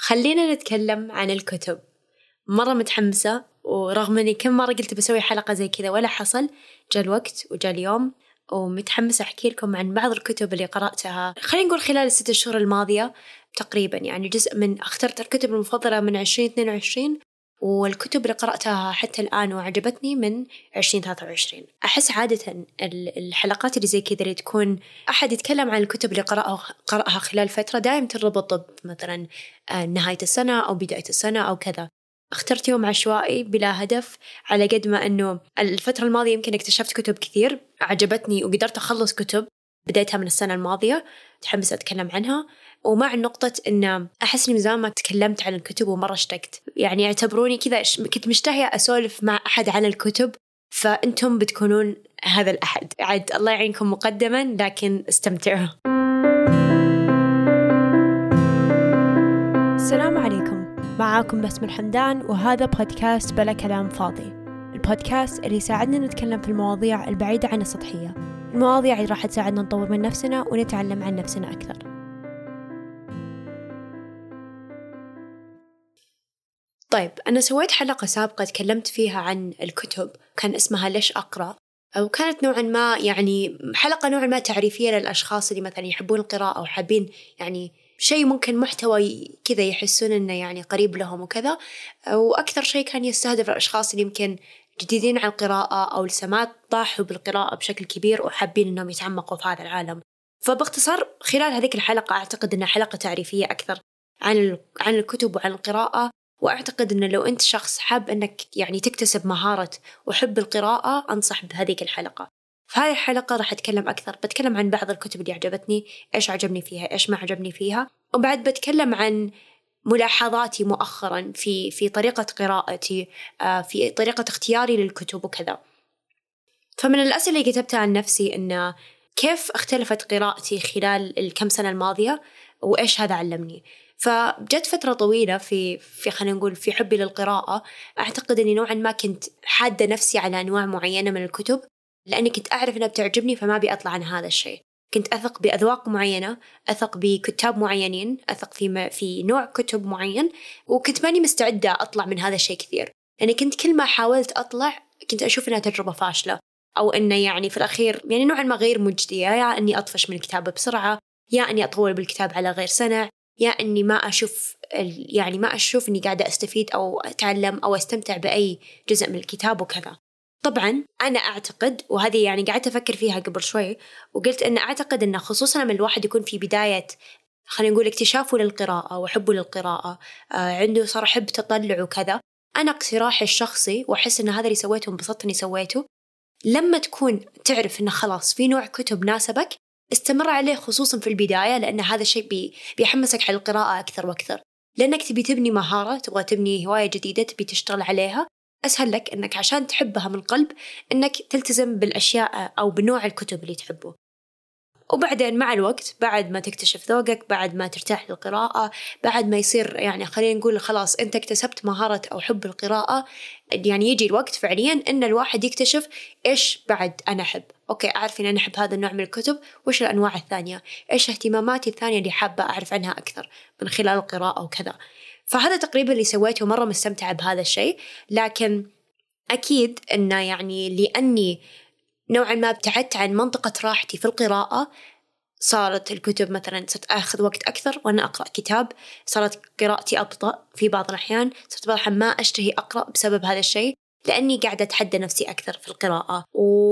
خلينا نتكلم عن الكتب. مرة متحمسة، ورغم أني كم مرة قلت بسوي حلقة زي كذا ولا حصل، جاء الوقت وجاء اليوم، ومتحمسة أحكي لكم عن بعض الكتب اللي قرأتها خلينا نقول خلال ال6 شهور الماضية تقريبا. يعني جزء من اخترت الكتب المفضلة من 2022، والكتب اللي قرأتها حتى الآن وعجبتني من 2023. أحس عادة الحلقات اللي زي كذا اللي تكون أحد يتكلم عن الكتب اللي قرأها خلال فترة دائم تربط مثلا نهاية السنة أو بداية السنة أو كذا. اخترت يوم عشوائي بلا هدف، على قد ما أنه الفترة الماضية يمكن اكتشفت كتب كثير عجبتني وقدرت أخلص كتب بدايتها من السنة الماضية متحمسة أتكلم عنها. ومع النقطة إن أحس إني من زمان ما تكلمت عن الكتب ومرة اشتقت، يعني اعتبروني كذا كنت مشتهية أسولف مع أحد عن الكتب، فأنتم بتكونون هذا الأحد. عاد الله يعينكم مقدما، لكن استمتعوا. السلام عليكم، معاكم بسمة الحمدان، وهذا بودكاست بلا كلام فاضي، البودكاست اللي يساعدنا نتكلم في المواضيع البعيدة عن السطحية، المواضيع اللي راح تساعدنا نطور من نفسنا ونتعلم عن نفسنا أكثر. طيب، أنا سويت حلقة سابقة تكلمت فيها عن الكتب، كان اسمها ليش أقرأ، أو كانت نوعا ما يعني حلقة نوعا ما تعريفية للأشخاص اللي مثلا يحبون القراءة أو حابين يعني شيء ممكن محتوى كذا يحسون إنه يعني قريب لهم وكذا. وأكثر شيء كان يستهدف الأشخاص اللي يمكن جديدين على القراءة أو لسه ما طاحوا بالقراءة بشكل كبير وحابين إنهم يتعمقوا في هذا العالم. فباختصار خلال هذيك الحلقة أعتقد إنها حلقة تعريفية أكثر عن الكتب وعن القراءة. وأعتقد إنه لو أنت شخص حاب إنك يعني تكتسب مهارة وحب القراءة، أنصح بهذيك الحلقة. في هذه الحلقة راح أتكلم أكثر، بتكلم عن بعض الكتب اللي عجبتني، إيش عجبني فيها، إيش ما عجبني فيها، وبعد بتكلم عن ملاحظاتي مؤخرا في طريقة قراءتي، في طريقة اختياري للكتب وكذا. فمن الأسئلة اللي كتبتها عن نفسي إن كيف اختلفت قراءتي خلال الكم سنة الماضية وإيش هذا علمني. فجت فترة طويلة في خلينا نقول في حبي للقراءة، أعتقد أني نوعا ما كنت حادة نفسي على أنواع معينة من الكتب، لأني كنت أعرف أنها بتعجبني فما بيطلع عن هذا الشيء. كنت أثق بأذواق معينة، أثق بكتاب معينين، أثق في نوع كتب معين، وكنت ماني مستعدة أطلع من هذا الشيء كثير. يعني كنت كل ما حاولت أطلع كنت أشوف أنها تجربة فاشلة، أو أنه يعني في الأخير يعني نوعا ما غير مجدية، يا أني أطفش من الكتاب بسرعة، يا أني أطول بالكتاب على غير سنة، يا أني ما أشوف أني قاعدة أستفيد أو أتعلم أو أستمتع بأي جزء من الكتاب وكذا. طبعا أنا أعتقد، وهذه يعني قاعدة أفكر فيها قبل شوي وقلت أن أعتقد أن خصوصا لما الواحد يكون في بداية خلينا نقول اكتشافه للقراءة وحبه للقراءة، عنده صار حب تطلع وكذا. أنا اقتراحي الشخصي وأحس أن هذا اللي سويته انبسطت أني سويته، لما تكون تعرف أنه خلاص في نوع كتب ناسبك استمر عليه خصوصا في البداية، لأن هذا الشيء بيحمسك على القراءة أكثر وأكثر، لأنك تبي تبني مهارة، تبغى تبني هواية جديدة تبي تشتغل عليها. أسهل لك أنك عشان تحبها من قلب أنك تلتزم بالأشياء أو بنوع الكتب اللي تحبه. وبعدين مع الوقت بعد ما تكتشف ذوقك، بعد ما ترتاح للقراءة، بعد ما يصير يعني خلينا نقول خلاص أنت اكتسبت مهارة أو حب القراءة، يعني يجي الوقت فعليا أن الواحد يكتشف إيش بعد أنا أحب. أوكي، أعرف أن أنا أحب هذا النوع من الكتب، وإيش الأنواع الثانية، إيش اهتماماتي الثانية اللي حابة أعرف عنها أكثر من خلال القراءة وكذا. فهذا تقريبا اللي سويته، مرة مستمتعة بهذا الشيء. لكن أكيد أنه يعني لأني نوعا ما ابتعدت عن منطقة راحتي في القراءة، صارت الكتب مثلا صرت أخذ وقت أكثر وأنا أقرأ كتاب، صارت قراءتي أبطأ في بعض الأحيان، صرت بعض الأحيان ما أشتهي أقرأ بسبب هذا الشيء، لأني قاعدة أتحدى نفسي أكثر في القراءة.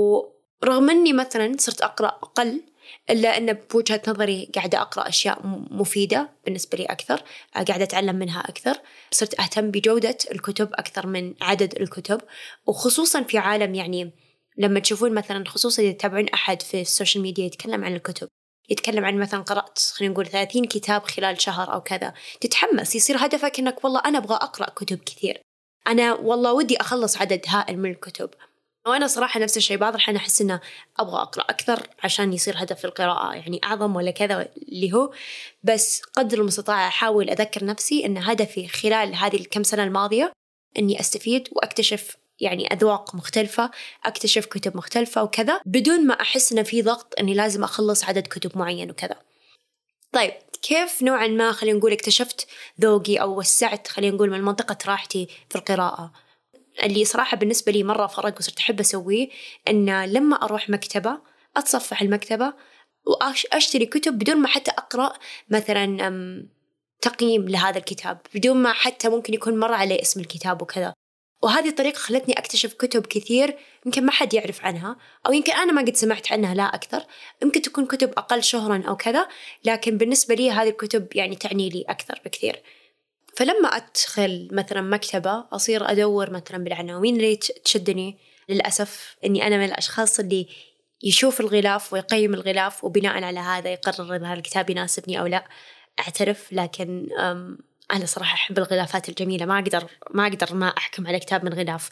ورغم أني مثلا صرت أقرأ أقل، إلا أن بوجهة نظري قاعدة أقرأ أشياء مفيدة بالنسبة لي أكثر، قاعدة أتعلم منها أكثر، صرت أهتم بجودة الكتب أكثر من عدد الكتب. وخصوصا في عالم يعني لما تشوفون مثلا خصوصا إذا تتابعون أحد في السوشيال ميديا يتكلم عن الكتب، يتكلم عن مثلا قرأت خلينا نقول 30 كتاب خلال شهر أو كذا، تتحمس، يصير هدفك إنك والله أنا أبغى أقرأ كتب كثير، أنا والله ودي أخلص عدد هائل من الكتب. وأنا صراحة نفس الشيء، بعض الحين أحس إنه أبغى أقرأ أكثر عشان يصير هدف القراءة يعني أعظم ولا كذا اللي هو، بس قدر المستطاع أحاول أذكر نفسي إن هدفي خلال هذه الكم سنة الماضية إني أستفيد وأكتشف يعني أذواق مختلفة، أكتشف كتب مختلفة وكذا، بدون ما أحس إن في ضغط إني لازم أخلص عدد كتب معين وكذا. طيب، كيف نوعا ما خلينا نقول اكتشفت ذوقي أو وسعت خلينا نقول من منطقة راحتي في القراءة. اللي صراحة بالنسبة لي مرة فرق وصرت أحب أسويه إن لما أروح مكتبة أتصفح المكتبة وأشتري كتب بدون ما حتى أقرأ مثلا تقييم لهذا الكتاب، بدون ما حتى ممكن يكون مر عليه اسم الكتاب وكذا. وهذه الطريقة خلتني أكتشف كتب كثير يمكن ما حد يعرف عنها، أو يمكن أنا ما قد سمعت عنها لا أكثر، يمكن تكون كتب أقل شهرا أو كذا، لكن بالنسبة لي هذه الكتب يعني تعني لي أكثر بكثير. فلما أدخل مثلا مكتبة أصير أدور مثلا بالعناوين اللي تشدني. للأسف أني أنا من الأشخاص اللي يشوف الغلاف ويقيم الغلاف وبناء على هذا يقرر إذا هذا الكتاب يناسبني أو لا. أعترف، لكن أنا صراحة أحب الغلافات الجميلة، ما أقدر ما أحكم على كتاب من غلاف.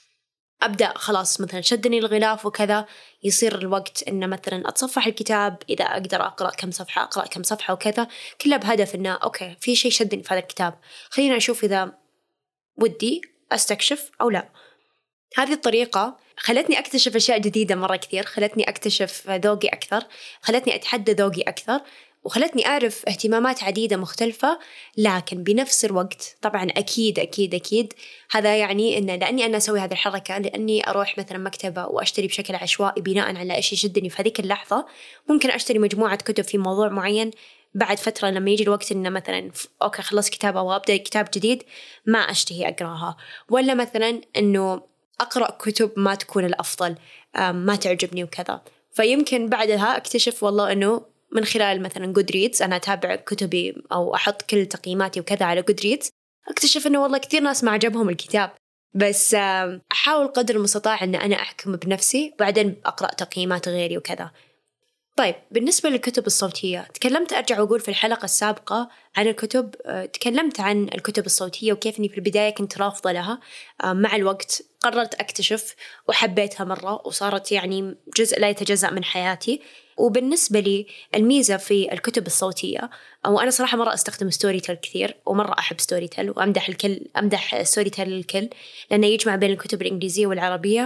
أبدأ خلاص مثلا شدني الغلاف وكذا، يصير الوقت إن مثلا أتصفح الكتاب، إذا أقدر أقرأ كم صفحة أقرأ كم صفحة وكذا، كلها بهدف إنه أوكي في شيء شدني في هذا الكتاب، خلينا أشوف إذا ودي أستكشف أو لا. هذه الطريقة خلتني أكتشف أشياء جديدة مرة كثير، خلتني أكتشف ذوقي أكثر، خلتني أتحدى ذوقي أكثر، وخلتني أعرف اهتمامات عديدة مختلفة. لكن بنفس الوقت طبعا أكيد هذا يعني إن لأني أنا أسوي هذه الحركة، لأني أروح مثلا مكتبة وأشتري بشكل عشوائي بناء على إيش يشدني في هذيك اللحظة. ممكن أشتري مجموعة كتب في موضوع معين، بعد فترة لما يجي الوقت إنه مثلا أوكي خلص كتاب أو أبدأ كتاب جديد ما أشتهي أقرأها، ولا مثلا إنه أقرأ كتب ما تكون الأفضل، ما تعجبني وكذا. فيمكن بعدها أكتشف والله إنه من خلال مثلا Goodreads، أنا أتابع كتبي أو أحط كل تقييماتي وكذا على Goodreads، أكتشف إنه والله كثير ناس ما عجبهم الكتاب، بس أحاول قدر المستطاع أن أنا أحكم بنفسي بعدين أقرأ تقييمات غيري وكذا. طيب بالنسبة للكتب الصوتية، تكلمت أرجع وأقول في الحلقة السابقة عن الكتب، تكلمت عن الكتب الصوتية وكيف أني في البداية كنت رافضة لها. مع الوقت قررت أكتشف وحبيتها مرة، وصارت يعني جزء لا يتجزأ من حياتي. وبالنسبة لي الميزة في الكتب الصوتية، أو أنا صراحة مرة أستخدم ستوري تيل كثير، ومرة أحب ستوري تيل وأمدح أمدح ستوري تيل الكل، لأنه يجمع بين الكتب الإنجليزية والعربية.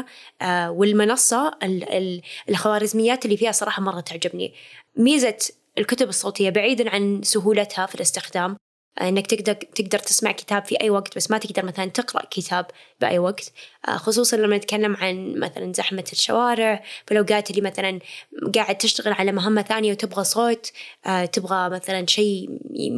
والمنصة الخوارزميات اللي فيها صراحة مرة تعجبني. ميزة الكتب الصوتية بعيداً عن سهولتها في الاستخدام، إنك تقدر تسمع كتاب في أي وقت، بس ما تقدر مثلاً تقرأ كتاب بأي وقت، خصوصاً لما نتكلم عن مثلاً زحمة الشوارع، في الأوقات اللي مثلاً قاعد تشتغل على مهمة ثانية وتبغى صوت، تبغى مثلاً شيء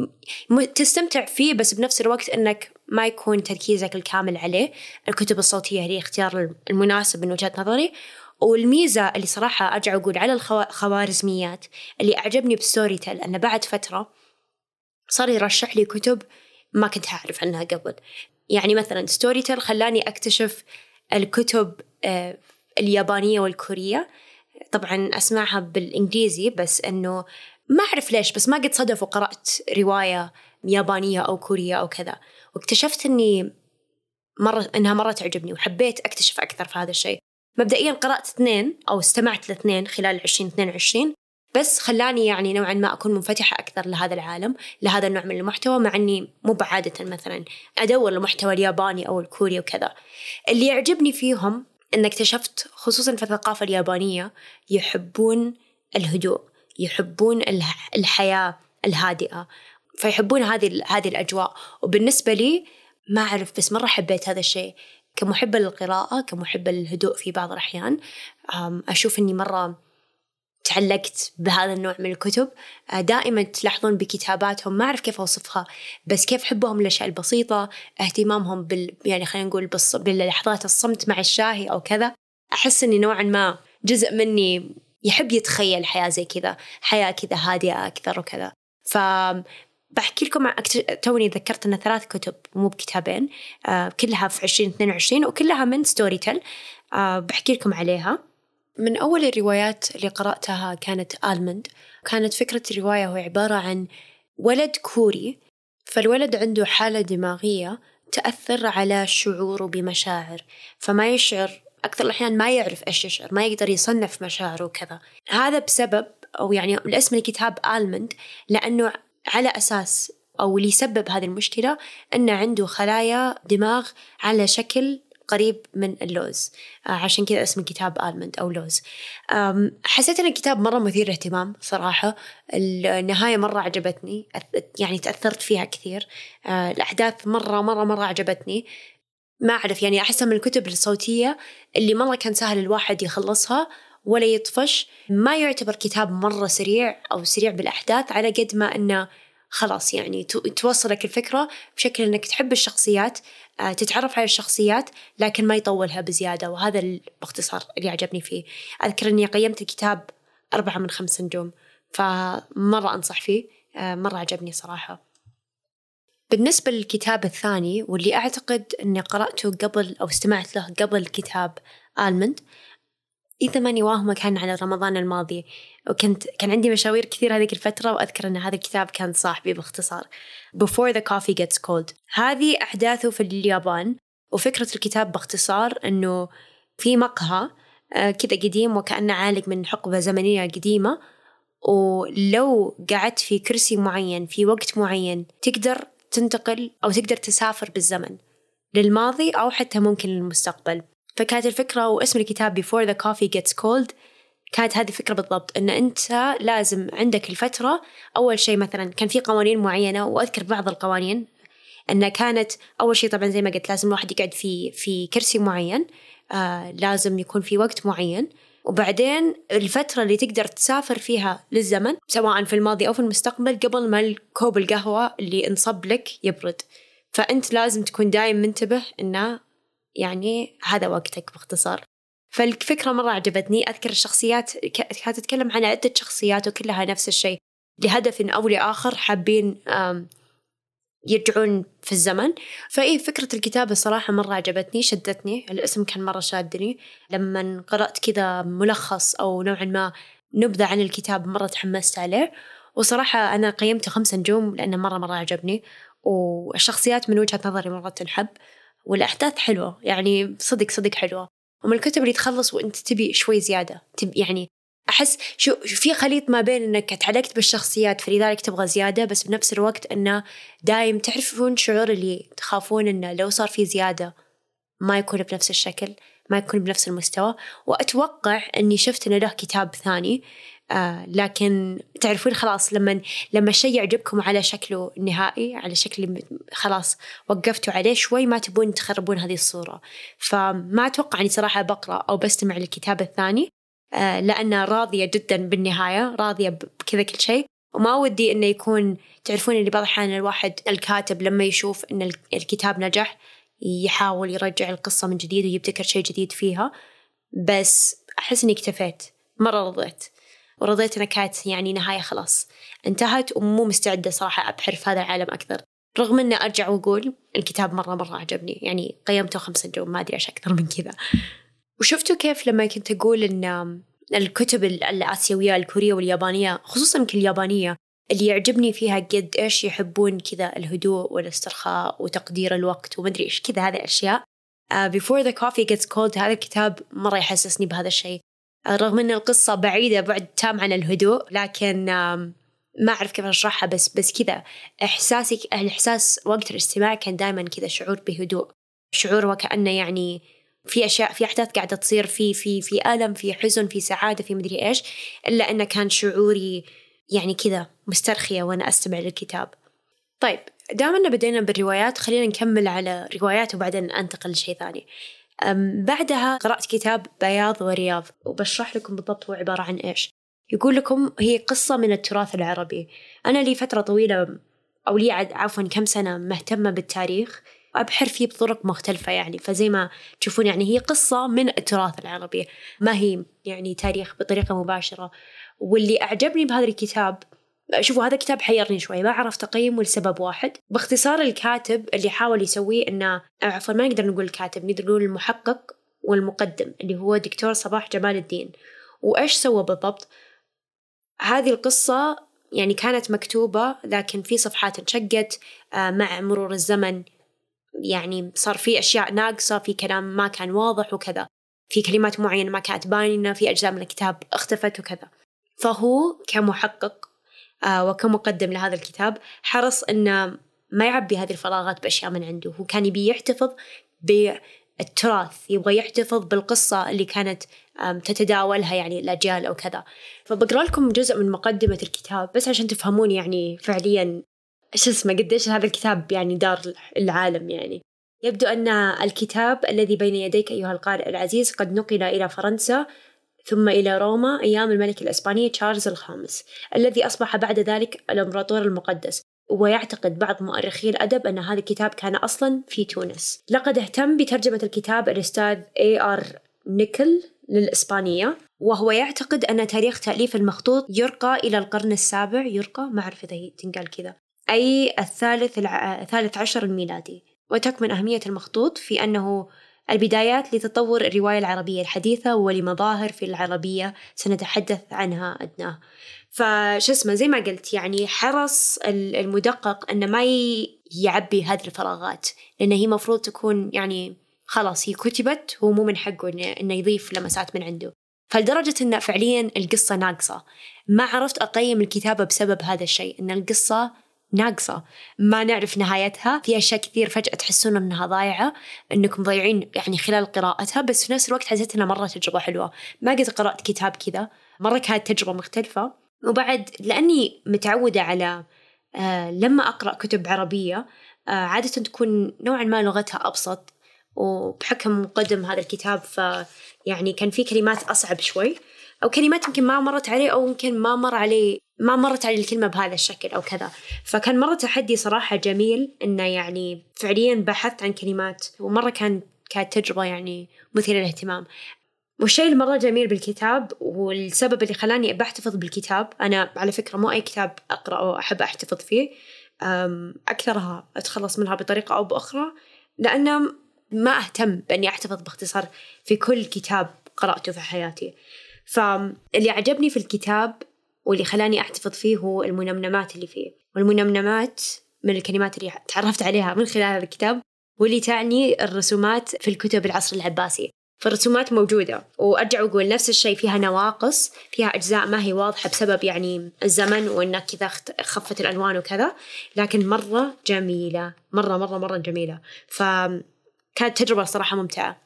تستمتع فيه بس بنفس الوقت إنك ما يكون تركيزك الكامل عليه. الكتب الصوتية هي اختيار المناسب من وجهة نظري. والميزة اللي صراحة أرجع أقول على الخوارزميات اللي أعجبني بستوري تيل، أن بعد فترة صار يرشح لي كتب ما كنت أعرف عنها قبل. يعني مثلا ستوري تيل خلاني أكتشف الكتب اليابانية والكورية، طبعا أسمعها بالإنجليزي بس أنه ما أعرف ليش، بس ما قد صدف وقرأت رواية يابانية أو كورية أو كذا، واكتشفت إنها مرة تعجبني وحبيت أكتشف أكثر في هذا الشيء. مبدئيا قرأت 2 أو استمعت ل2 خلال 2022، بس خلاني يعني نوعا ما أكون منفتحة أكثر لهذا العالم، لهذا النوع من المحتوى، مع أني مو بعادة مثلا أدور المحتوى الياباني أو الكوري وكذا. اللي يعجبني فيهم أن اكتشفت خصوصا في الثقافة اليابانية يحبون الهدوء، يحبون الحياة الهادئة، فيحبون هذه الأجواء. وبالنسبة لي ما أعرف بس مرة حبيت هذا الشيء كمحبة للقراءة، كمحبة للهدوء في بعض الأحيان. أشوف أني مرة تعلقت بهذا النوع من الكتب. دائما تلاحظون بكتاباتهم ما أعرف كيف أوصفها، بس كيف حبهم للأشياء البسيطة، اهتمامهم يعني خلينا نقول باللحظات الصمت مع الشاهي أو كذا. أحس أني نوعا ما جزء مني يحب يتخيل حياة زي كذا، حياة كذا هادئة أكثر وكذا. بحكي لكم توني ذكرت أن 3 كتب مو بكتابين، كلها في 2022 وكلها من ستوري تيل. بحكي لكم عليها. من أول الروايات اللي قرأتها كانت آلمند. كانت فكرة الرواية هو عبارة عن ولد كوري، فالولد عنده حالة دماغية تأثر على شعوره بمشاعر، فما يشعر أكثر الأحيان، ما يعرف إيش يشعر، ما يقدر يصنف مشاعره وكذا. هذا بسبب أو يعني الاسم الكتاب آلمند لأنه على أساس أو اللي يسبب هذه المشكلة أنه عنده خلايا دماغ على شكل قريب من اللوز، عشان كذا اسم الكتاب آلمند أو لوز. حسيت أن الكتاب مرة مثير اهتمام صراحة. النهاية مرة عجبتني، يعني تأثرت فيها كثير. الأحداث مرة عجبتني. ما أعرف، يعني أحسها من الكتب الصوتية اللي مرة كان سهل الواحد يخلصها ولا يطفش. ما يعتبر كتاب مرة سريع أو سريع بالأحداث، على قد ما أنه خلاص يعني توصلك الفكرة بشكل أنك تحب الشخصيات، تتعرف على الشخصيات، لكن ما يطولها بزيادة. وهذا باختصار اللي عجبني فيه. أذكر أني قيمت الكتاب 4 من 5 نجوم، فمرة أنصح فيه. مرة عجبني صراحة. بالنسبة للكتاب الثاني، واللي أعتقد أني قرأته قبل أو استمعت له قبل كتاب آلمند، إذا ماني واهمة كان على رمضان الماضي، كان عندي مشاوير كثير هذيك الفترة، وأذكر أن هذا الكتاب كان صاحبي باختصار Before the Coffee Gets Cold. هذه أحداثه في اليابان، وفكرة الكتاب باختصار أنه في مقهى كذا قديم وكأنه عالق من حقبة زمنية قديمة، ولو قعدت في كرسي معين في وقت معين تقدر تنتقل أو تقدر تسافر بالزمن للماضي أو حتى ممكن للمستقبل. فكانت الفكرة، واسم الكتاب Before the Coffee Gets Cold، كانت هذه الفكرة بالضبط، أن أنت لازم عندك الفترة. أول شيء مثلا كان في قوانين معينة، وأذكر بعض القوانين أنها كانت أول شيء طبعا زي ما قلت لازم الواحد يقعد في كرسي معين، لازم يكون في وقت معين، وبعدين الفترة اللي تقدر تسافر فيها للزمن سواء في الماضي أو في المستقبل قبل ما الكوب القهوة اللي انصب لك يبرد. فأنت لازم تكون دايم منتبه إنه يعني هذا وقتك باختصار. فالفكرة مرة عجبتني. أذكر الشخصيات كانت تتكلم عن عدة شخصيات وكلها نفس الشيء، لهدف أو لآخر حابين يرجعون في الزمن. فإيه فكرة الكتاب الصراحة مرة عجبتني، شدتني. الاسم كان مرة شادني. لما قرأت كذا ملخص أو نوعا ما نبذة عن الكتاب مرة تحمست عليه، وصراحة أنا قيمته 5 نجوم لأنه مرة عجبني، والشخصيات من وجهة نظري مرة تنحب، والأحداث حلوة، يعني صدق حلوة. ومن الكتب اللي تخلص وأنت تبي شوي زيادة، يعني أحس في خليط ما بين أنك تعلقت بالشخصيات فلذلك تبغى زيادة، بس بنفس الوقت أنه دايم تعرفون شعور اللي تخافون أنه لو صار في زيادة ما يكون بنفس الشكل، ما يكون بنفس المستوى. وأتوقع أني شفت أنه له كتاب ثاني، لكن تعرفون خلاص لما الشيء يعجبكم على شكله النهائي، على شكل خلاص وقفتوا عليه شوي، ما تبون تخربون هذه الصورة. فما أتوقع أني صراحة بقرأ أو بستمع للكتاب الثاني، لأنه راضية جدا بالنهاية، راضية بكذا كل شيء. وما ودي إنه يكون، تعرفون اللي بعض الأحيان الواحد الكاتب لما يشوف إن الكتاب نجح يحاول يرجع القصة من جديد ويبتكر شيء جديد فيها. بس أحس إني اكتفيت، مرة ورضيت أنا كانت يعني نهاية خلاص انتهت، ومو مستعدة صراحة أبحر في هذا العالم أكثر، رغم أن أرجع وأقول الكتاب مرة عجبني. يعني قيمته 5 نجوم، ما أدري إيش أكثر من كذا. وشفتوا كيف لما كنت أقول إن الكتب الآسيوية الكورية واليابانية، خصوصاً اليابانية، اللي يعجبني فيها قد إيش يحبون كذا الهدوء والاسترخاء وتقدير الوقت ومدري إيش كذا، هذه الأشياء. Before the Coffee Gets Cold هذا الكتاب مرة يحسسني بهذا الشيء، رغم أن القصة بعيدة بعد تام عن الهدوء، لكن ما أعرف كيف أشرحها، بس كذا الإحساس وقت الاستماع كان دائما كذا شعور بهدوء، شعور وكأنه يعني في أشياء، في أحداث قاعدة تصير في ألم، في حزن، في سعادة، في مدري إيش، إلا أنه كان شعوري يعني كذا مسترخية وأنا أستمع للكتاب. طيب دامنا بدينا بالروايات، خلينا نكمل على روايات وبعدين أنتقل لشيء ثاني. بعدها قرأت كتاب بياض ورياض، وبشرح لكم بالضبط هو عبارة عن إيش. يقول لكم هي قصة من التراث العربي. أنا لي فترة طويلة أو لي عفوا كم سنة مهتمة بالتاريخ، وأبحر فيه بطرق مختلفة، يعني فزي ما تشوفون يعني هي قصة من التراث العربي، ما هي يعني تاريخ بطريقة مباشرة. واللي أعجبني بهذا الكتاب، شوفوا هذا الكتاب حيرني شوي، ما عرفت أقيمه لسبب واحد. باختصار الكاتب اللي حاول يسويه إنه، عفوا ما نقدر نقول الكاتب، نقدر نقول المحقق والمقدم اللي هو دكتور صباح جمال الدين. وإيش سوى بالضبط؟ هذه القصة يعني كانت مكتوبة لكن في صفحات انشقت مع مرور الزمن، يعني صار في أشياء ناقصة، في كلام ما كان واضح وكذا، في كلمات معينة ما كانت باينة، في أجزاء من الكتاب اختفت وكذا. فهو كمحقق وكمقدم لهذا الكتاب حرص أنه ما يعبي هذه الفراغات بأشياء من عنده، هو كان يبي يحتفظ التراث، يبغى يحتفظ بالقصة اللي كانت تتداولها يعني الأجيال أو كذا. فبقرأ لكم جزء من مقدمة الكتاب بس عشان تفهمون يعني فعليا إيش اسمه، قديش هذا الكتاب يعني دار العالم. يعني يبدو أن الكتاب الذي بين يديك أيها القارئ العزيز قد نقل إلى فرنسا ثم إلى روما أيام الملك الإسباني تشارلز الخامس الذي أصبح بعد ذلك الإمبراطور المقدس. ويعتقد بعض مؤرخي الأدب أن هذا الكتاب كان أصلاً في تونس. لقد اهتم بترجمة الكتاب الأستاذ A.R. نيكل للإسبانية، وهو يعتقد أن تاريخ تأليف المخطوط يرقى إلى القرن السابع، يرقى ما أعرف إذا تنقال كذا، أي الثالث عشر الميلادي. وتكمن أهمية المخطوط في أنه البدايات لتطور الرواية العربية الحديثة ولمظاهر في العربية سنتحدث عنها أدناه. فش اسمه زي ما قلت يعني حرص المدقق أنه ما يعبي هذه الفراغات، لأن هي مفروض تكون يعني خلاص هي كتبت، هو مو من حقه إنه يضيف لمسات من عنده. فلدرجة أن فعليا القصة ناقصة، ما عرفت أقيم الكتابة بسبب هذا الشيء، أن القصة ناقصة، ما نعرف نهايتها، في أشياء كثير فجأة تحسون أنها ضايعة، أنكم ضايعين يعني خلال قراءتها. بس في نفس الوقت حسيت أنها مرة تجربة حلوة، ما قد قرأت كتاب كذا، مرة كانت تجربة مختلفة. وبعد لأني متعودة على لما أقرأ كتب عربية عادة تكون نوعا ما لغتها أبسط، وبحكم مقدم هذا الكتاب فيعني كان في كلمات أصعب شوي، أو كلمات يمكن ما مرت عليه، أو يمكن ما مرت عليه الكلمة بهذا الشكل أو كذا. فكان مرة تحدي صراحة جميل، إنه يعني فعليا بحثت عن كلمات، ومرة كانت تجربة يعني مثيرة للاهتمام. والشيء المرة جميل بالكتاب والسبب اللي خلاني بحتفظ بالكتاب، أنا على فكرة مو أي كتاب أقرأه أحب أحتفظ فيه، أكثرها أتخلص منها بطريقة أو بأخرى، لأن ما أهتم بأني أحتفظ باختصار في كل كتاب قرأته في حياتي. فاللي عجبني في الكتاب واللي خلاني أحتفظ فيه هو المنمنمات اللي فيه، والمنمنمات من الكلمات اللي تعرفت عليها من خلال هذا الكتاب، واللي تعني الرسومات في الكتب العصر العباسي. فالرسومات موجودة، وأرجع وأقول نفس الشيء، فيها نواقص، فيها أجزاء ما هي واضحة بسبب يعني الزمن وإنك كذا خفت الألوان وكذا، لكن مرة جميلة، مرة جميلة. فكانت تجربة صراحة ممتعة.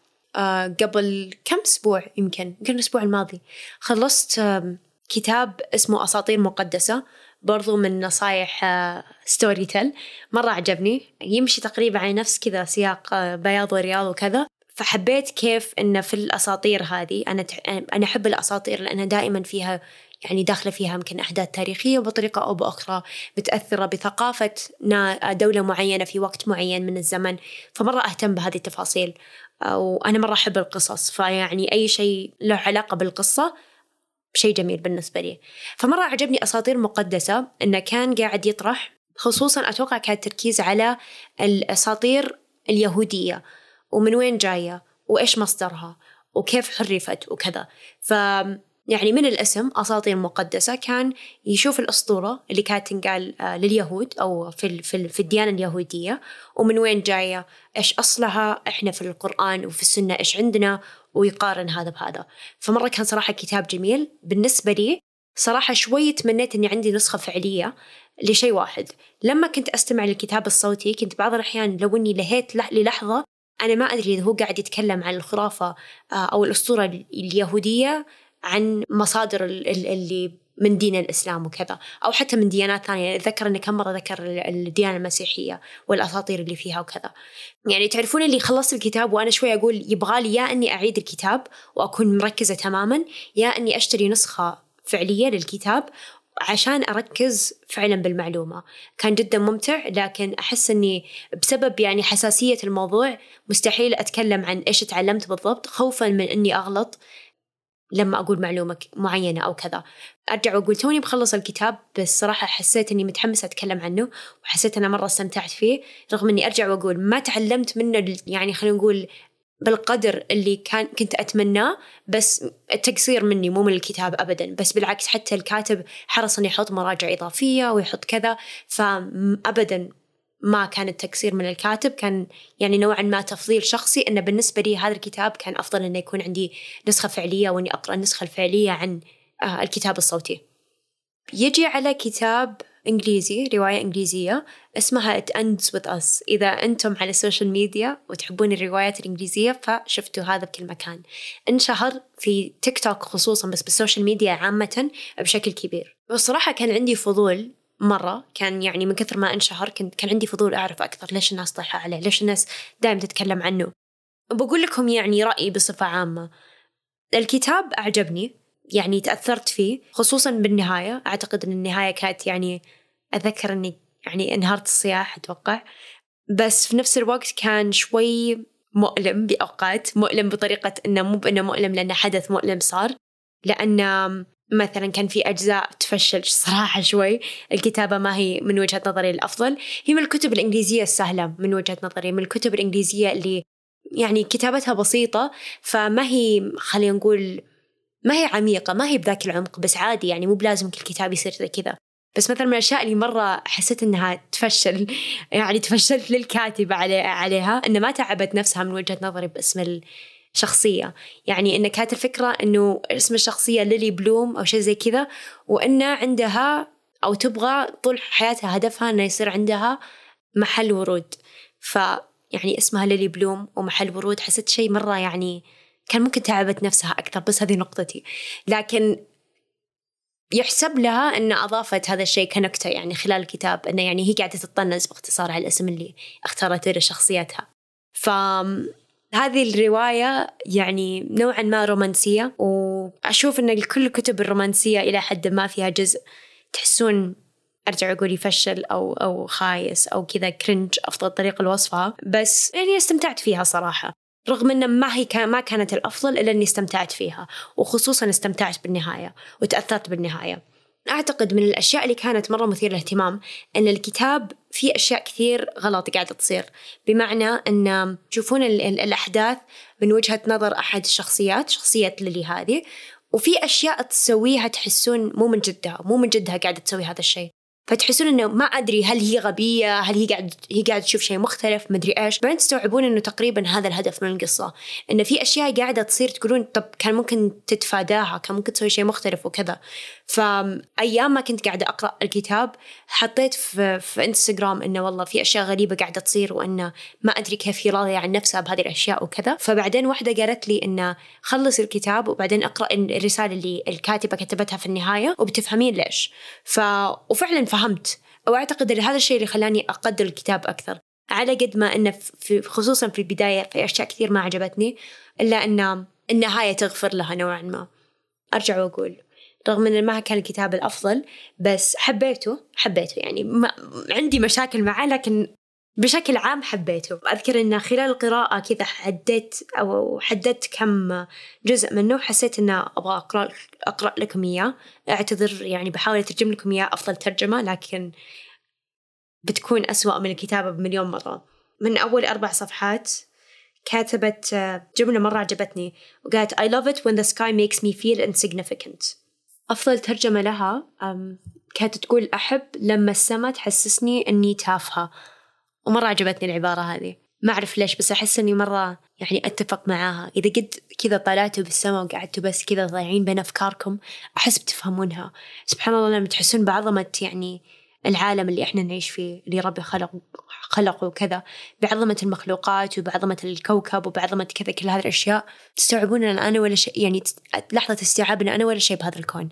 قبل كم أسبوع يمكن الأسبوع الماضي خلصت كتاب اسمه أساطير مقدسة، برضو من نصايح ستوري تيل، مرة عجبني، يمشي تقريبا على نفس كذا سياق بياض ورياض وكذا. فحبيت كيف إن في الأساطير هذه أنا أحب الأساطير لأنها دائما فيها يعني داخلة فيها يمكن أحداث تاريخية بطريقة أو بأخرى متأثرة بثقافة دولة معينة في وقت معين من الزمن. فمرة أهتم بهذه التفاصيل، وأنا مرة أحب القصص، فيعني أي شيء له علاقة بالقصة شيء جميل بالنسبة لي. فمرة عجبني أساطير مقدسة، إنه كان قاعد يطرح خصوصا أتوقع كان تركيز على الأساطير اليهودية ومن وين جاية وإيش مصدرها وكيف حرفت وكذا. يعني من الاسم أساطير مقدسة كان يشوف الأسطورة اللي كانت تنقال لليهود أو في الديانة اليهودية ومن وين جاية، إيش أصلها إحنا في القرآن وفي السنة إيش عندنا، ويقارن هذا بهذا. فمرة كان صراحة كتاب جميل بالنسبة لي. صراحة شوي تمنيت أني عندي نسخة فعلية لشيء واحد، لما كنت أستمع للكتاب الصوتي كنت بعض الأحيان لو أني لهيت للحظة أنا ما أدري إذا هو قاعد يتكلم عن الخرافة أو الأسطورة اليهودية عن مصادر اللي من دين الإسلام وكذا، أو حتى من ديانات ثانية. أتذكر أني كم مرة ذكر الديانة المسيحية والأساطير اللي فيها وكذا. يعني تعرفون اللي خلصت الكتاب وأنا شوي أقول يبغالي يا أني أعيد الكتاب وأكون مركزة تماماً، يا أني أشتري نسخة فعلية للكتاب عشان أركز فعلاً بالمعلومة. كان جداً ممتع، لكن أحس أني بسبب يعني حساسية الموضوع مستحيل أتكلم عن إيش تعلمت بالضبط، خوفاً من أني أغلط لما أقول معلومة معينة أو كذا. أرجع وأقول توني بخلص الكتاب، بس صراحة حسيت أني متحمسة أتكلم عنه وحسيت أنا مرة استمتعت فيه، رغم أني أرجع وأقول ما تعلمت منه يعني خلينا نقول بالقدر اللي كنت أتمناه، بس التقصير مني مو من الكتاب أبدا، بس بالعكس حتى الكاتب حرص أن يحط مراجع إضافية ويحط كذا، فأبدا ما كان التقصير من الكاتب، كان يعني نوعا ما تفضيل شخصي إنه بالنسبة لي هذا الكتاب كان أفضل إنه يكون عندي نسخة فعلية وإني أقرأ النسخة الفعلية عن الكتاب الصوتي. يجي على كتاب إنجليزي، رواية إنجليزية اسمها It Ends With Us. إذا أنتم على السوشيال ميديا وتحبون الروايات الإنجليزية فشفتوا هذا بكل مكان. انشهر في تيك توك خصوصا، بس بالسوشيال ميديا عامة بشكل كبير. والصراحة كان عندي فضول مرة، كان يعني من كثر ما انشهر كان عندي فضول أعرف أكثر ليش الناس طايحة عليه، ليش الناس دائما تتكلم عنه. بقول لكم يعني رأيي بصفة عامة. الكتاب أعجبني، يعني تأثرت فيه خصوصاً بالنهاية. أعتقد أن النهاية كانت يعني أذكر أني يعني انهارت الصياح أتوقع، بس في نفس الوقت كان شوي مؤلم بأوقات، مؤلم بطريقة أنه مو بأنه مؤلم لأنه حدث مؤلم صار، لأن مثلاً كان في أجزاء تفشل صراحة شوي. الكتابة ما هي من وجهة نظري الأفضل، هي من الكتب الإنجليزية السهلة من وجهة نظري، من الكتب الإنجليزية اللي يعني كتابتها بسيطة، فما هي خلينا نقول ما هي عميقة، ما هي بذاك العمق، بس عادي يعني مو بلازم كل كتاب يصير زي كذا. بس مثلا من الأشياء اللي مرة حسيت إنها تفشل يعني تفشلت للكاتبة عليها إنه ما تعبت نفسها من وجهة نظري باسم الشخصية. يعني إن كانت الفكرة إنه اسم الشخصية ليلي بلوم أو شيء زي كذا، وإن عندها أو تبغى طول حياتها هدفها إنه يصير عندها محل ورود، يعني اسمها ليلي بلوم ومحل ورود. حسيت شيء مرة يعني كان ممكن تعبت نفسها أكثر، بس هذه نقطتي. لكن يحسب لها أن أضافت هذا الشيء كنكتة يعني خلال الكتاب، أنه يعني هي قاعدة تطنز باختصار على الاسم اللي اختارته لشخصيتها. فهذه الرواية يعني نوعا ما رومانسية، وأشوف أن كل الكتب الرومانسية إلى حد ما فيها جزء تحسون أرجع أقول يفشل أو خايس أو كذا كرنج، أفضل طريقة لوصفها. بس يعني استمتعت فيها صراحة، رغم أن ما كانت الأفضل إلا أني استمتعت فيها، وخصوصاً استمتعت بالنهاية وتأثرت بالنهاية. أعتقد من الأشياء اللي كانت مرة مثيرة للاهتمام أن الكتاب فيه أشياء كثير غلط قاعدة تصير، بمعنى أن تشوفون الأحداث من وجهة نظر أحد الشخصيات، شخصية ليلي هذه، وفي أشياء تسويها تحسون مو من جدها قاعدة تسوي هذا الشيء، فتحسون إنه ما أدري هل هي غبية، هل هي قاعدة تشوف شيء مختلف، مدري إيش. بعدين تستوعبون إنه تقريبا هذا الهدف من القصة، إنه في أشياء قاعدة تصير تقولون طب كان ممكن تتفاداها، كان ممكن تسوي شيء مختلف وكذا. فأيام ما كنت قاعدة أقرأ الكتاب حطيت في إنستغرام إنه والله في أشياء غريبة قاعدة تصير، وإنه ما أدري كيف هي راضية عن نفسها بهذه الأشياء وكذا. فبعدين واحدة قالت لي إنه خلص الكتاب وبعدين أقرأ الرسالة اللي الكاتبة كتبتها في النهاية وبتفهمين ليش. وفعلا فهمت، وأعتقد أن هذا الشيء اللي خلاني أقدر الكتاب أكثر، على قد ما إنه خصوصا في البداية في أشياء كثير ما عجبتني، إلا أن النهاية تغفر لها نوعا ما. أرجع وأقول رغم أن ما كان الكتاب الأفضل، بس حبيته يعني ما عندي مشاكل معه، لكن بشكل عام حبيته. أذكر أن خلال القراءة كذا حددت كم جزء منه، حسيت أن أبغى أقرأ لكم إياه. أعتذر يعني بحاول أترجم لكم إياه أفضل ترجمة، لكن بتكون أسوأ من الكتابة بمليون مرة. من أول 4 صفحات كاتبت جملة مرة عجبتني وقالت I love it when the sky makes me feel insignificant. أفضل ترجمة لها كانت تقول أحب لما السماء تحسسني أني تافهة، ومرة عجبتني العبارة هذه. ما أعرف ليش، بس أحس أني مرة يعني أتفق معاها. إذا قد كذا طلعتوا بالسماء وقعدتوا بس كذا ضايعين بين أفكاركم، أحس بتفهمونها. سبحان الله لما تحسون بعظمة يعني العالم اللي إحنا نعيش فيه، اللي ربي خلقه وكذا، بعظمة المخلوقات وبعظمة الكوكب وبعظمة كذا كل هذه الأشياء، تستوعبون أن أنا ولا شيء، يعني لحظة استيعاب أن أنا ولا شيء بهذا الكون.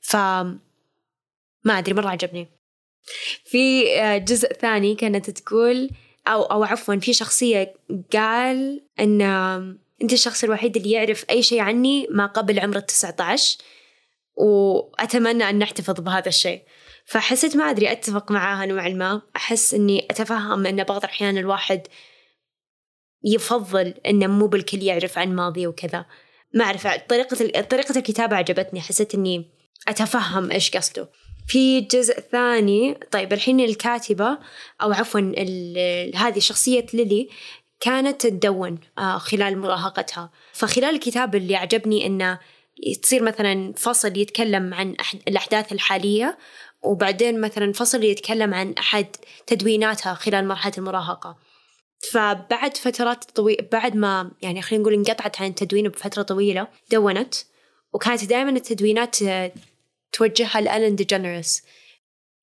ما أدري، مرة عجبني. في جزء ثاني كانت تقول أو عفواً في شخصية قال إن أنت الشخص الوحيد اللي يعرف أي شيء عني ما قبل عمر 19، وأتمنى أن نحتفظ بهذا الشيء. فحسيت ما أدري أتفق معاها نوعاً ما. أحس أني أتفهم أن بعض الأحيان الواحد يفضل أنه مو بالكل يعرف عن ماضي وكذا. ما أعرف، طريقة الكتابة عجبتني، حسيت أني أتفهم إيش قصده. في جزء ثاني، طيب الحين الكاتبة أو عفواً هذه شخصية ليلي كانت تدون خلال مراهقتها. فخلال الكتاب اللي عجبني إنه تصير مثلاً فصل يتكلم عن الأحداث الحالية، وبعدين مثلاً فصل يتكلم عن أحد تدويناتها خلال مرحلة المراهقة. فبعد فترات طويلة، بعد ما يعني خلينا نقول انقطعت عن التدوين بفترة طويلة، دونت، وكانت دائما التدوينات توجهها لألين ديجينيرس.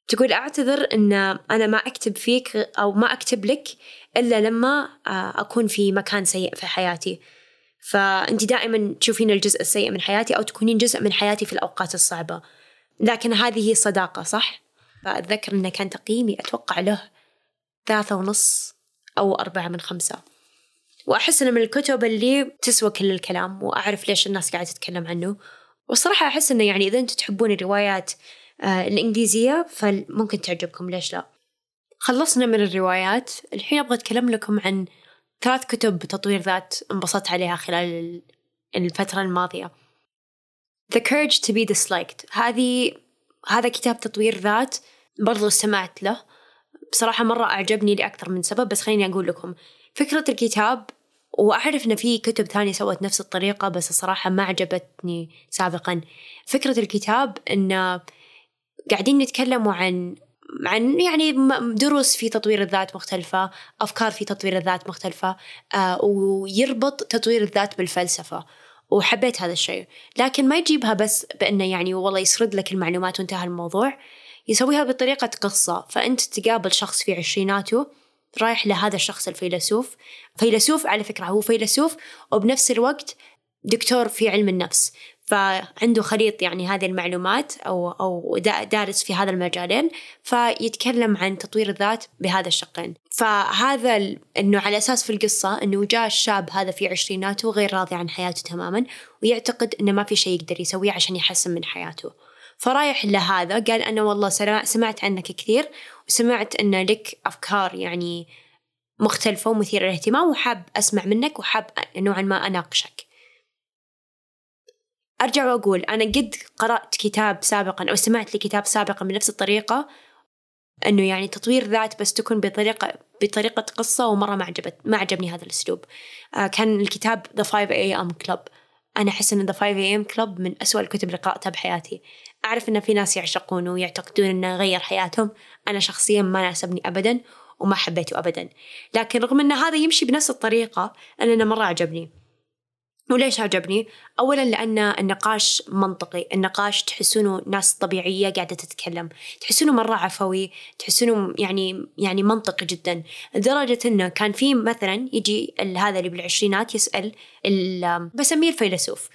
تقول أعتذر أن أنا ما أكتب فيك أو ما أكتب لك إلا لما أكون في مكان سيء في حياتي، فأنت دائما تشوفين الجزء السيء من حياتي أو تكونين جزء من حياتي في الأوقات الصعبة، لكن هذه هي صداقة صح؟ فأتذكر أنه كان تقييمي أتوقع له 3.5 أو 4/5. وأحس أنه من الكتب اللي تسوى كل الكلام، وأعرف ليش الناس قاعدة تتكلم عنه. والصراحة أحس أنه يعني إذا أنتم تحبون الروايات الإنجليزية فممكن تعجبكم، ليش لا. خلصنا من الروايات، الحين أبغى أتكلم لكم عن 3 كتب تطوير ذات انبسطت عليها خلال الفترة الماضية. The Courage to be Disliked، هذا كتاب تطوير ذات برضو استمعت له، بصراحة مرة أعجبني لأكثر من سبب، بس خليني أقول لكم فكرة الكتاب. وأعرف إن في كتب ثانية سوت نفس الطريقة بس الصراحة ما عجبتني سابقا. فكرة الكتاب إن قاعدين نتكلم عن يعني دروس في تطوير الذات مختلفة، أفكار في تطوير الذات مختلفة، ويربط تطوير الذات بالفلسفة، وحبيت هذا الشيء. لكن ما يجيبها بس بأنه يعني والله يسرد لك المعلومات وانتهى الموضوع، يسويها بطريقة قصة. فأنت تقابل شخص في عشريناته رايح لهذا الشخص الفيلسوف، فيلسوف على فكرة هو فيلسوف وبنفس الوقت دكتور في علم النفس، فعنده خليط يعني هذه المعلومات أو دارس في هذا المجالين، فيتكلم عن تطوير الذات بهذا الشقين. فهذا إنه على أساس في القصة إنه جاء الشاب هذا في عشريناته غير راضي عن حياته تماما، ويعتقد إنه ما في شيء يقدر يسويه عشان يحسن من حياته. فرايح لهذا قال أنا والله سمعت عنك كثير، وسمعت إن لك أفكار يعني مختلفة ومثيرة للاهتمام، وحاب أسمع منك وحاب نوعا ما أناقشك. أرجع وأقول أنا قد قرأت كتاب سابقا أو سمعت لكتاب سابقا بنفس الطريقة، أنه يعني تطوير ذات بس تكون بطريقة قصة، ومرة ما عجبني هذا الأسلوب. كان الكتاب The 5 AM Club. أنا أحس أن The 5 AM Club من أسوأ الكتب اللي قرأتها بحياتي. أعرف أن في ناس يعشقونه ويعتقدون أنه غير حياتهم، أنا شخصيا ما ناسبني أبدا وما حبيته أبدا، لكن رغم أن هذا يمشي بنفس الطريقة أنا مرة عجبني. وليش عجبني؟ أولاً لأن النقاش منطقي، النقاش تحسونه ناس طبيعية قاعدة تتكلم، تحسونه مرة عفوي، تحسونه يعني منطقي جداً، لدرجة إنه كان في مثلاً يجي هذا اللي بالعشرينات يسأل بسميه الفيلسوف،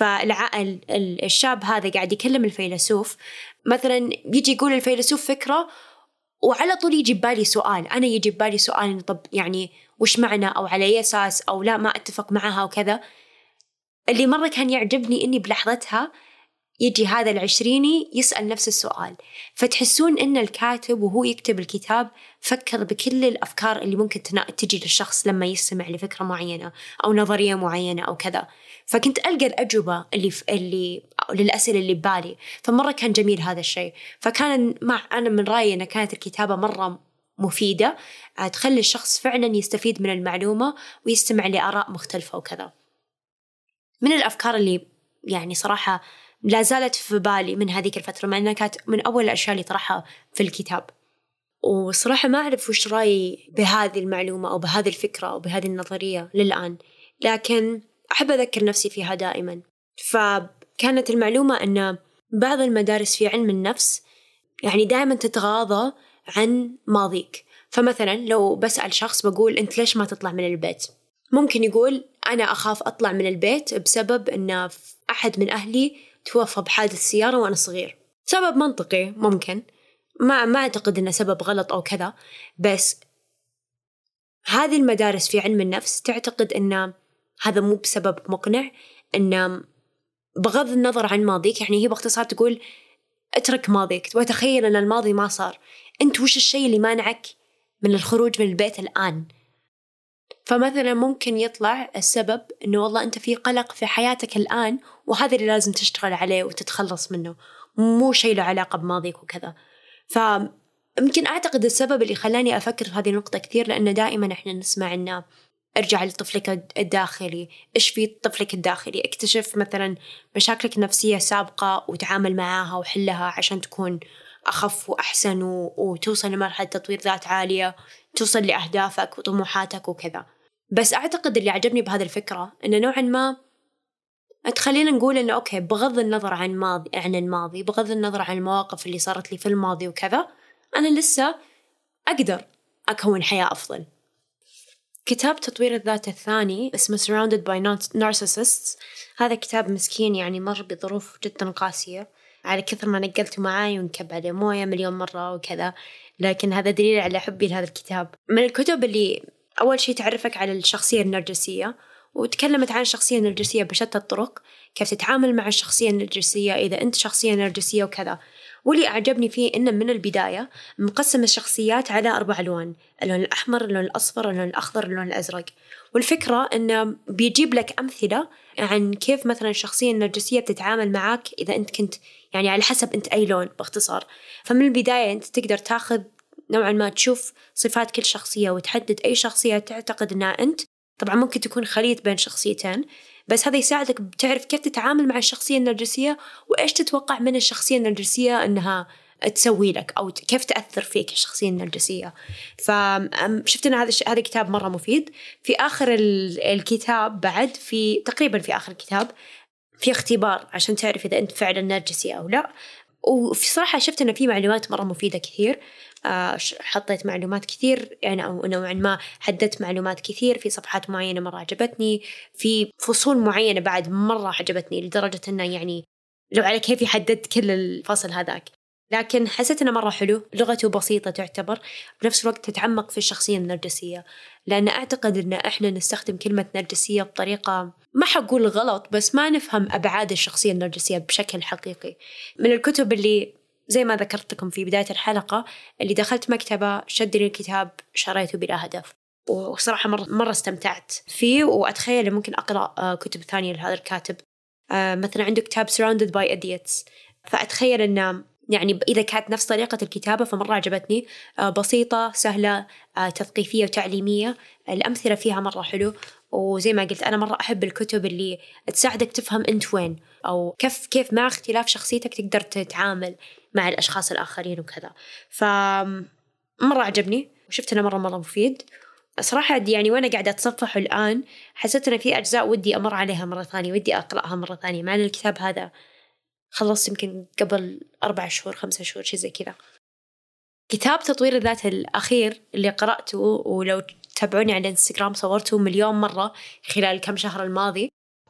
الشاب هذا قاعد يكلم الفيلسوف، مثلاً يجي يقول الفيلسوف فكرة وعلى طول يجي ببالي سؤال، أنا يجي ببالي سؤال طب يعني وش معنى أو على أي أساس أو لا ما أتفق معها وكذا. اللي مرة كان يعجبني إني بلحظتها يجي هذا العشريني يسأل نفس السؤال، فتحسون إن الكاتب وهو يكتب الكتاب فكر بكل الأفكار اللي ممكن تجي للشخص لما يستمع لفكرة معينة أو نظرية معينة أو كذا. فكنت ألقى الأجوبة اللي للأسئلة اللي ببالي، فمرة كان جميل هذا الشيء. فكان أنا من رأيي أن كانت الكتابة مرة مفيدة، تخلي الشخص فعلا يستفيد من المعلومة ويستمع لآراء مختلفة وكذا. من الأفكار اللي يعني صراحة لا زالت في بالي من هذيك الفترة، مع أنها كانت من أول الأشياء اللي طرحها في الكتاب، وصراحة ما أعرف وش رأيي بهذه المعلومة أو بهذه الفكرة أو بهذه النظرية للآن، لكن أحب أذكر نفسي فيها دائما. فكانت المعلومة أن بعض المدارس في علم النفس يعني دائما تتغاضى عن ماضيك. فمثلا لو بسأل شخص بقول أنت ليش ما تطلع من البيت، ممكن يقول أنا أخاف أطلع من البيت بسبب أن أحد من أهلي توفى بحادث سيارة وأنا صغير. سبب منطقي ممكن، ما أعتقد أنه سبب غلط أو كذا، بس هذه المدارس في علم النفس تعتقد أن هذا مو بسبب مقنع، أن بغض النظر عن ماضيك، يعني هي باختصار تقول اترك ماضيك وتخيل أن الماضي ما صار، أنت وش الشيء اللي مانعك من الخروج من البيت الآن. فمثلا ممكن يطلع السبب إنه والله أنت في قلق في حياتك الآن، وهذا اللي لازم تشتغل عليه وتتخلص منه، مو شيء له علاقة بماضيك وكذا. فممكن أعتقد السبب اللي خلاني أفكر في هذه النقطة كثير، لأن دائما إحنا نسمع إنه ارجع لطفلك الداخلي، إيش في طفلك الداخلي، اكتشف مثلا مشاكلك النفسية السابقة وتعامل معاها وحلها عشان تكون أخف وأحسن وتوصل لمرحلة تطوير ذات عالية، توصل لأهدافك وطموحاتك وكذا. بس أعتقد اللي عجبني بهذه الفكرة إنه نوعا ما تخلينا نقول إنه أوكي بغض النظر عن الماضي، بغض النظر عن المواقف اللي صارت لي في الماضي وكذا، أنا لسه أقدر أكون حياة أفضل. كتاب تطوير الذات الثاني اسمه Surrounded by Narcissists. هذا كتاب مسكين يعني مر بظروف جدا قاسية، على كثر ما نقلته معاي ونكب عليه موية مليون مرة وكذا، لكن هذا دليل على حبي لهذا الكتاب. من الكتب اللي أول شيء تعرفك على الشخصية النرجسية، وتكلمت عن الشخصية النرجسية بشتى الطرق، كيف تتعامل مع الشخصية النرجسية إذا أنت شخصية نرجسية وكذا. واللي أعجبني فيه إنه من البداية مقسم الشخصيات على 4 ألوان: اللون الأحمر، اللون الأصفر، اللون الأخضر، اللون الأزرق. والفكرة إنه بيجيب لك أمثلة عن كيف مثلا الشخصية النرجسية بتتعامل معك إذا أنت كنت يعني على حسب أنت أي لون باختصار. فمن البداية أنت تقدر تاخذ نوعا ما تشوف صفات كل شخصية وتحدد أي شخصية تعتقد أنها أنت. طبعا ممكن تكون خليط بين شخصيتين، بس هذا يساعدك بتعرف كيف تتعامل مع الشخصية النرجسية وإيش تتوقع من الشخصية النرجسية أنها تسوي لك أو كيف تأثر فيك الشخصية النرجسية. فشفت أن هذا الكتاب مرة مفيد. في آخر الكتاب بعد تقريبا في آخر الكتاب في اختبار عشان تعرف إذا أنت فعلا نرجسي أو لا. وفي صراحة شفت أن في معلومات مرة مفيدة كثير. حطيت معلومات كثير يعني، أو نوعا ما حددت معلومات كثير في صفحات معينة مرة عجبتني، في فصول معينة بعد مرة عجبتني لدرجة أنه يعني لو على كيفي حددت كل الفصل هذاك. لكن حسيت أنه مرة حلو، لغته بسيطة تعتبر، بنفس الوقت تتعمق في الشخصية النرجسية، لأن أعتقد أن إحنا نستخدم كلمة نرجسية بطريقة ما حقول غلط، بس ما نفهم أبعاد الشخصية النرجسية بشكل حقيقي. من الكتب اللي زي ما ذكرت لكم في بداية الحلقة، اللي دخلت مكتبة شد لي الكتاب شريته بلا هدف، وصراحة مرة استمتعت فيه. وأتخيل ممكن أقرأ كتب ثانية لهذا الكاتب. مثلا عنده كتاب Surrounded by Idiots، فأتخيل أنه يعني إذا كانت نفس طريقة الكتابة فمرة عجبتني. بسيطة سهلة، تثقيفية وتعليمية، الأمثلة فيها مرة حلو. وزي ما قلت أنا مرة أحب الكتب اللي تساعدك تفهم أنت وين، أو كيف مع اختلاف شخصيتك تقدر تتعامل مع الأشخاص الآخرين وكذا. فمرة عجبني وشفت أنه مرة مفيد صراحة. يعني وأنا قاعدة أتصفح الآن حسيت أن في أجزاء ودي أمر عليها مرة ثانية، ودي أقرأها مرة ثانية، مع أن الكتاب هذا خلصت يمكن قبل 4 شهور 5 شهور شيء زي كذا. كتاب تطوير الذات الأخير اللي قرأته، ولو تتابعوني على الانستغرام صورته مليون مرة خلال كم شهر الماضي،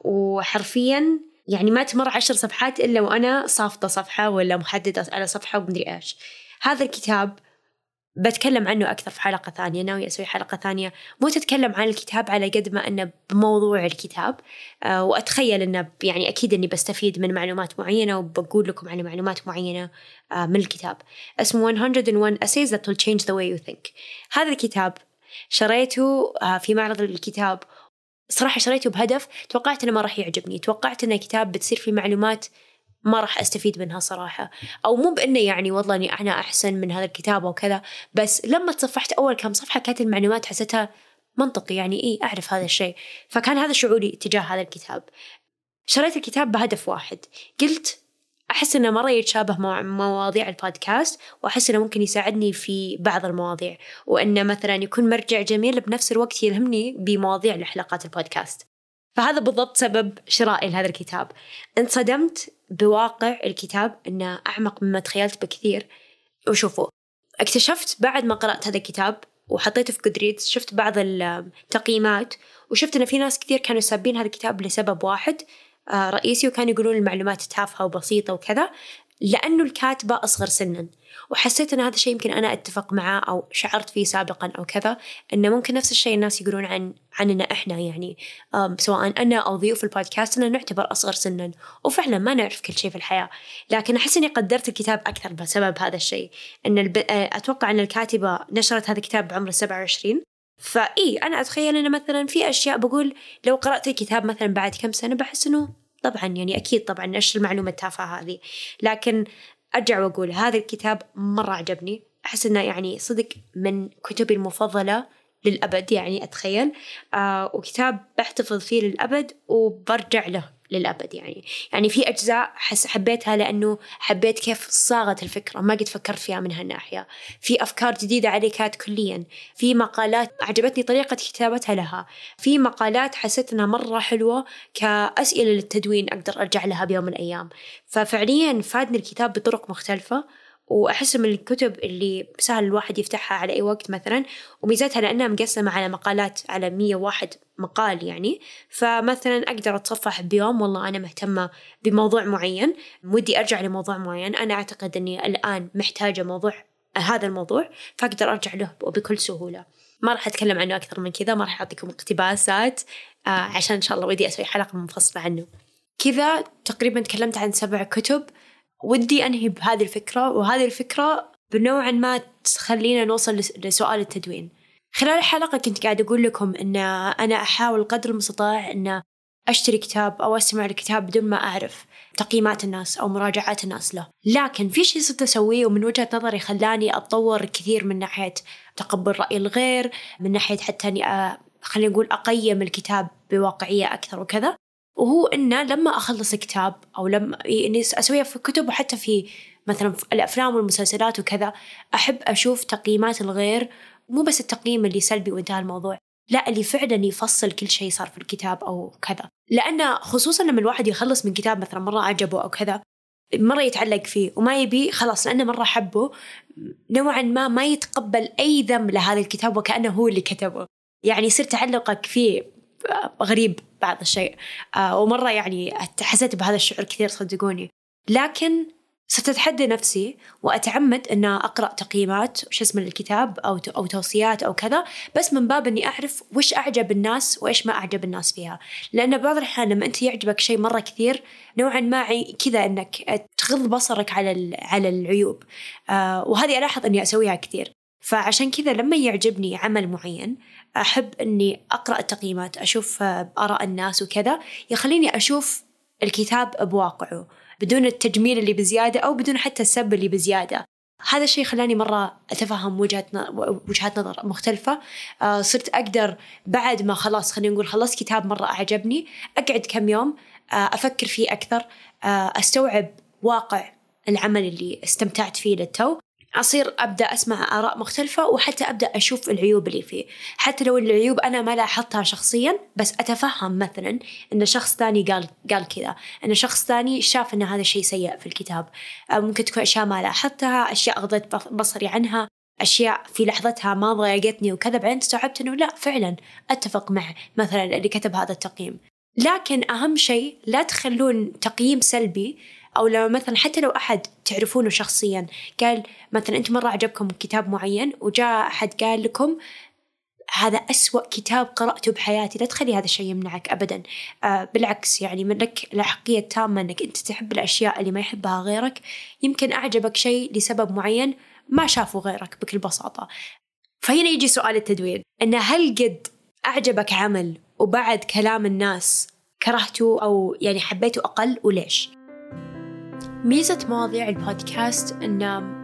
وحرفيا يعني ما تمر 10 صفحات إلا وأنا صافطة صفحة ولا محددة على صفحة ومدري إيش. هذا الكتاب بتكلم عنه أكثر في حلقة ثانية، ناوي أسوي حلقة ثانية مو تتكلم عن الكتاب على قد ما أنه بموضوع الكتاب. وأتخيل أنه يعني أكيد أني بستفيد من معلومات معينة وبقول لكم عن معلومات معينة من الكتاب. اسمه 101 Essays that will change the way you think. هذا الكتاب شريته في معرض الكتاب. صراحة شريته بهدف توقعت أنه ما راح يعجبني، توقعت أنه كتاب بتصير فيه معلومات ما راح أستفيد منها صراحة، أو مو بأنه يعني والله أني أنا أحسن من هذا الكتاب وكذا، بس لما تصفحت أول كم صفحة كانت المعلومات حسيتها منطقي، يعني إيه أعرف هذا الشيء. فكان هذا شعوري تجاه هذا الكتاب. شريت الكتاب بهدف واحد، قلت أحس أنه مرة يتشابه مع مواضيع البودكاست، وأحس أنه ممكن يساعدني في بعض المواضيع، وأنه مثلا يكون مرجع جميل بنفس الوقت يلهمني بمواضيع لحلقات البودكاست. فهذا بالضبط سبب شرائي لهذا الكتاب. انصدمت بواقع الكتاب أنه أعمق مما تخيلت بكثير. وشوفوا، اكتشفت بعد ما قرأت هذا الكتاب وحطيته في Goodreads، شفت بعض التقييمات وشفت أن في ناس كثير كانوا سابين هذا الكتاب لسبب واحد رئيسي، وكانوا يقولون المعلومات تافهة وبسيطة وكذا، لأنه الكاتبة أصغر سناً. وحسيت أن هذا الشيء يمكن أنا أتفق معه أو شعرت فيه سابقاً أو كذا، أنه ممكن نفس الشيء الناس يقولون عننا إحنا، يعني سواء أنا أو ضيوف البودكاست أننا نعتبر أصغر سناً، وفعلاً ما نعرف كل شيء في الحياة. لكن أحس أني قدرت الكتاب أكثر بسبب هذا الشيء، أن أتوقع أن الكاتبة نشرت هذا الكتاب بعمر 27. فإيه أنا أتخيل أن مثلاً في أشياء بقول لو قرأت الكتاب مثلاً بعد كم سنة بحس أنه طبعاً يعني أكيد طبعاً نشر المعلومة التافهة هذه. لكن أرجع وأقول هذا الكتاب مرة عجبني، أحس إنه يعني صدق من كتبي المفضلة للأبد، يعني أتخيل وكتاب بحتفظ فيه للأبد وبرجع له للأبد. يعني في أجزاء حبيتها لأنه حبيت كيف صاغت الفكرة، ما قد فكرت فيها من هالناحية. في أفكار جديدة علي كانت كليا، في مقالات عجبتني طريقة كتابتها لها، في مقالات حسيت أنها مرة حلوة كأسئلة للتدوين أقدر أرجع لها بيوم من الأيام. ففعليا فادني الكتاب بطرق مختلفة، وأحس من الكتب اللي سهل الواحد يفتحها على أي وقت مثلا، وميزاتها لأنها مقسمة على مقالات على 101 مقال يعني. فمثلا أقدر أتصفح بيوم والله أنا مهتمة بموضوع معين، ودي أرجع لموضوع معين، أنا أعتقد أني الآن محتاجة موضوع هذا الموضوع، فأقدر أرجع له بكل سهولة. ما راح أتكلم عنه أكثر من كذا، ما راح أعطيكم اقتباسات عشان إن شاء الله ودي أسوي حلقة منفصلة عنه. كذا تقريبا تكلمت عن 7 كتب. ودي أنهي بهذه الفكرة، وهذه الفكرة بنوعا ما تخلينا نوصل لسؤال التدوين. خلال الحلقة كنت قاعدة أقول لكم أن أنا أحاول قدر المستطاع أن أشتري كتاب أو أستمع لكتاب بدون ما أعرف تقييمات الناس أو مراجعات الناس له. لكن في شيء صرت أسويه ومن وجهة نظري خلاني أتطور كثير من ناحية تقبل رأي الغير، من ناحية حتى أني خلينا نقول أقيم الكتاب بواقعية أكثر وكذا. وهو إنه لما أخلص كتاب أو لما إني أسويها في كتب وحتى في مثلا في الأفلام والمسلسلات وكذا، أحب أشوف تقييمات الغير، مو بس التقييم اللي سلبي وانتهى الموضوع، لا اللي فعلا يفصل كل شيء صار في الكتاب أو كذا. لأن خصوصا لما الواحد يخلص من كتاب مثلا مرة عجبه أو كذا، مرة يتعلق فيه وما يبي خلاص لأنه مرة حبه، نوعا ما يتقبل أي ذنب لهذا الكتاب وكأنه هو اللي كتبه، يعني يصير تعلقك فيه غريب بعض الشيء. ومرة يعني حسيت بهذا الشعور كثير صدقوني. لكن ستتحدى نفسي وأتعمد أن أقرأ تقييمات وش اسم الكتاب أو توصيات أو كذا، بس من باب أني أعرف وش أعجب الناس وإيش ما أعجب الناس فيها. لأن بعض الأحيان لما أنت يعجبك شيء مرة كثير نوعا ما كذا أنك تغض بصرك على العيوب، وهذه ألاحظ أني أسويها كثير. فعشان كذا لما يعجبني عمل معين أحب أني أقرأ التقييمات، أشوف آراء الناس وكذا، يخليني أشوف الكتاب بواقعه بدون التجميل اللي بزيادة أو بدون حتى السب اللي بزيادة. هذا الشيء خلاني مرة أتفهم وجهات نظر مختلفة. صرت أقدر بعد ما خلاص خلينا نقول خلص كتاب مرة أعجبني، أقعد كم يوم أفكر فيه أكثر، أستوعب واقع العمل اللي استمتعت فيه للتو، أصير أبدأ أسمع آراء مختلفة وحتى أبدأ أشوف العيوب اللي فيه، حتى لو العيوب أنا ما لاحظتها شخصيا، بس أتفهم مثلا أن شخص ثاني قال كذا، أن شخص ثاني شاف أن هذا الشيء سيء في الكتاب. ممكن تكون أشياء ما لاحظتها، أشياء غضيت بصري عنها، أشياء في لحظتها ما ضايقتني وكذا، بعدين استوعبت أنه لا فعلا أتفق مع مثلا اللي كتب هذا التقييم. لكن أهم شيء لا تخلون تقييم سلبي، أو لو مثلا حتى لو أحد تعرفونه شخصيا قال مثلا أنت مرة عجبكم كتاب معين وجاء أحد قال لكم هذا أسوأ كتاب قرأته بحياتي، لا تخلي هذا الشيء يمنعك أبدا. بالعكس يعني منك الحقية التامة أنك أنت تحب الأشياء اللي ما يحبها غيرك. يمكن أعجبك شيء لسبب معين ما شافه غيرك بكل بساطة. فهنا يجي سؤال التدوين، أن هل قد أعجبك عمل وبعد كلام الناس كرهته أو يعني حبيته أقل، وليش؟ ميزة مواضيع البودكاست إن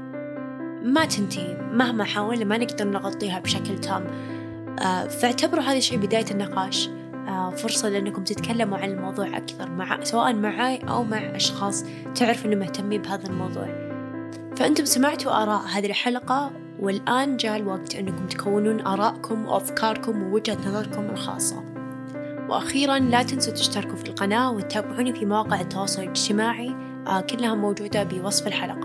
ما تنتهي، مهما حاولنا ما نقدر نغطيها بشكل تام. فاعتبروا هذا الشيء بداية النقاش، فرصة لأنكم تتكلموا عن الموضوع أكثر سواء معي أو مع أشخاص تعرفوا إنهم مهتمين بهذا الموضوع. فأنتم سمعتوا آراء هذه الحلقة، والآن جاء الوقت أنكم تكونون آراءكم وأفكاركم ووجهة نظركم الخاصة. وأخيرا لا تنسوا تشتركوا في القناة وتتابعوني في مواقع التواصل الاجتماعي، كلها موجودة بوصف الحلقة.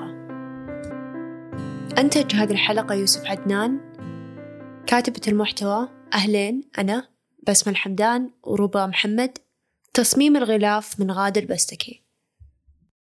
أنتج هذه الحلقة يوسف عدنان، كاتبة المحتوى أهلين أنا بسمة الحمدان وربا محمد، تصميم الغلاف من غادر بستكي.